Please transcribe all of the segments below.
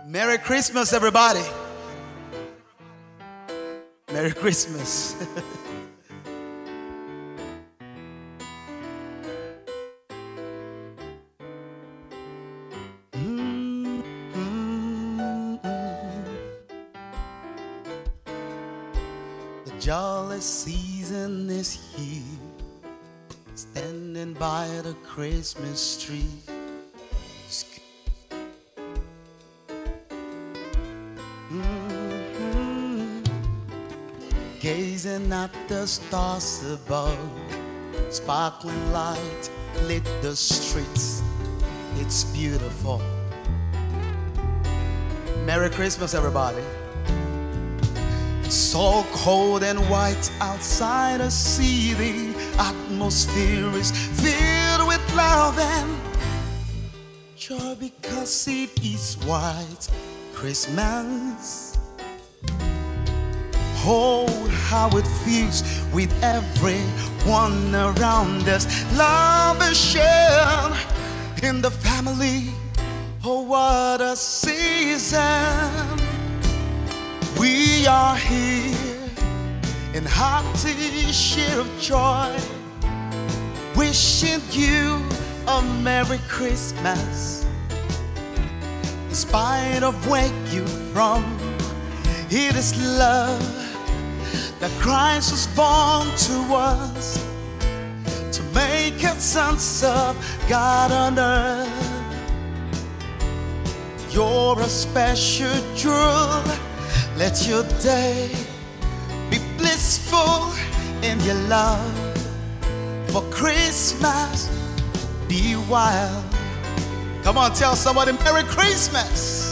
Merry Christmas, everybody. Merry Christmas. The jolly season is here, standing by the Christmas tree. Gazing at the stars above, sparkling light lit the streets. It's beautiful. Merry Christmas, everybody. So cold and white outside, I see the atmosphere is filled with love and joy because it is white Christmas. Oh, how it feels with everyone around us. Love is shared in the family. Oh, what a season. We are here in hearty cheer of joy, wishing you a Merry Christmas. In spite of where you're from, it is love that Christ was born to us, to make us sons of God on earth. You're a special jewel. Let your day be blissful in your love. For Christmas, be wild. Come on, tell somebody Merry Christmas.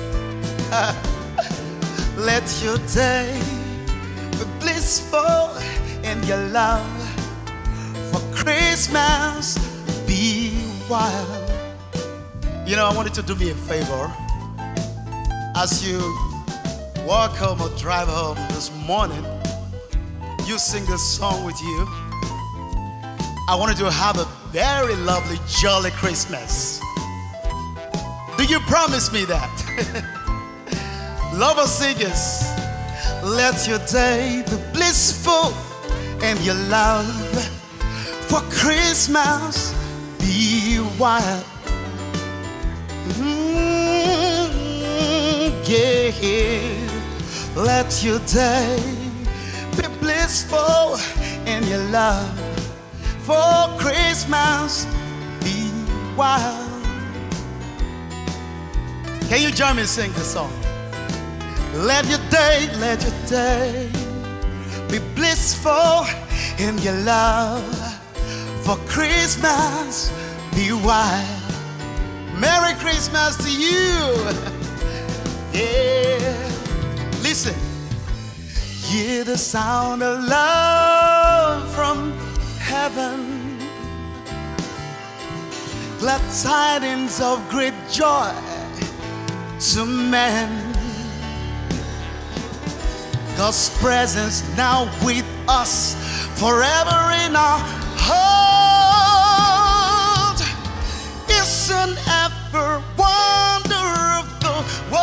Let your day be blissful in your love. For Christmas, be wild. You know, I want you to do me a favor. As you walk home or drive home this morning, you sing this song with you. I wanted to have a very lovely, jolly Christmas. Do you promise me that? Lover singers, let your day be blissful in your love. For Christmas, be wild. Yeah. Let your day be blissful in your love. For Christmas, be wild. Can you join me and sing this song? Let your day be blissful in your love. For Christmas, be wild. Merry Christmas to you. Yeah. Listen. Hear the sound of love from heaven. Glad tidings of great joy to men. God's presence now with us, forever in our heart. It's an ever wonder of the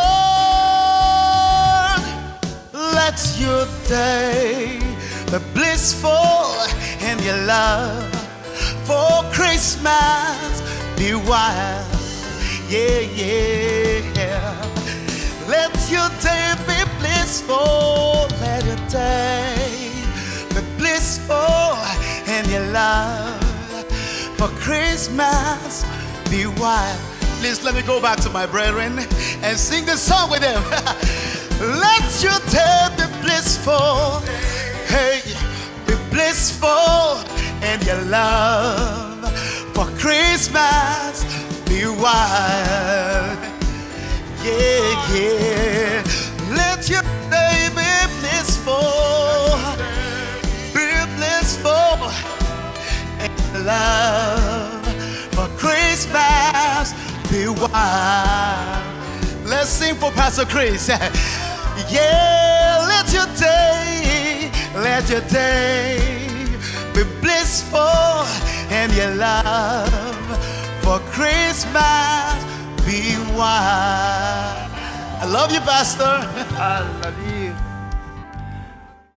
world. Let your day be blissful in your love. For Christmas, be wild. Yeah, yeah. Let your day be blissful. Let your day be blissful in your love. For Christmas, be wild. Please let me go back to my brethren and sing the song with them. Let your day be blissful. Hey, be blissful in your love. For Christmas, be wild. Yeah, yeah. Let your day be blissful. Be blissful in love. For Christmas, be wild. Let's sing for Pastor Chris. Yeah, let your day be blissful in your love. For Christmas, be wild. I love you, Pastor. I love you.